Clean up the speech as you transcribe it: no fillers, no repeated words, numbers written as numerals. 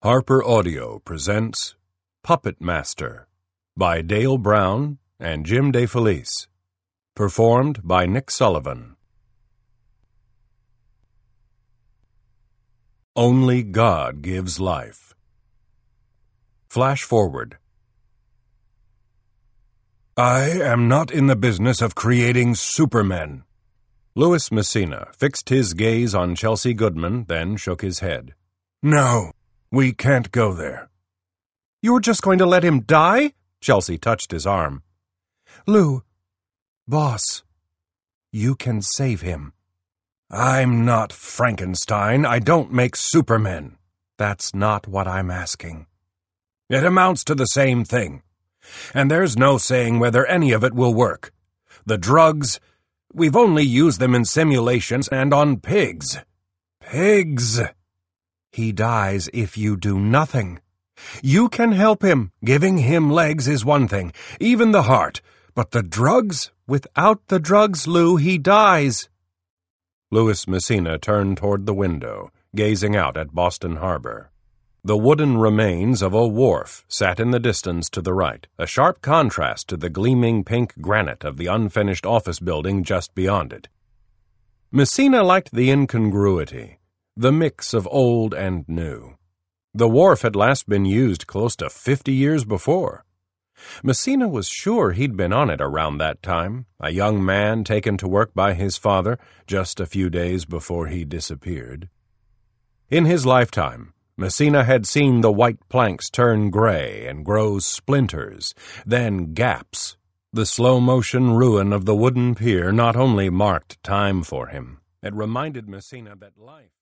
Harper Audio presents Puppet Master by Dale Brown and Jim DeFelice. Performed by Nick Sullivan. Only God Gives Life. Flash forward. I am not in the business of creating supermen. Louis Messina fixed his gaze on Chelsea Goodman, then shook his head. No. We can't go there. You're just going to let him die? Chelsea touched his arm. Lou, boss, you can save him. I'm not Frankenstein. I don't make supermen. That's not what I'm asking. It amounts to the same thing. And there's no saying whether any of it will work. The drugs, we've only used them in simulations and on pigs. Pigs! He dies if you do nothing. You can help him. Giving him legs is one thing, even the heart. But the drugs? Without the drugs, Lou, he dies. Louis Messina turned toward the window, gazing out at Boston Harbor. The wooden remains of a wharf sat in the distance to the right, a sharp contrast to the gleaming pink granite of the unfinished office building just beyond it. Messina liked the incongruity. The mix of old and new. The wharf had last been used close to 50 years before. Messina was sure he'd been on it around that time, a young man taken to work by his father just a few days before he disappeared. In his lifetime, Messina had seen the white planks turn gray and grow splinters, then gaps. The slow-motion ruin of the wooden pier not only marked time for him, it reminded Messina that life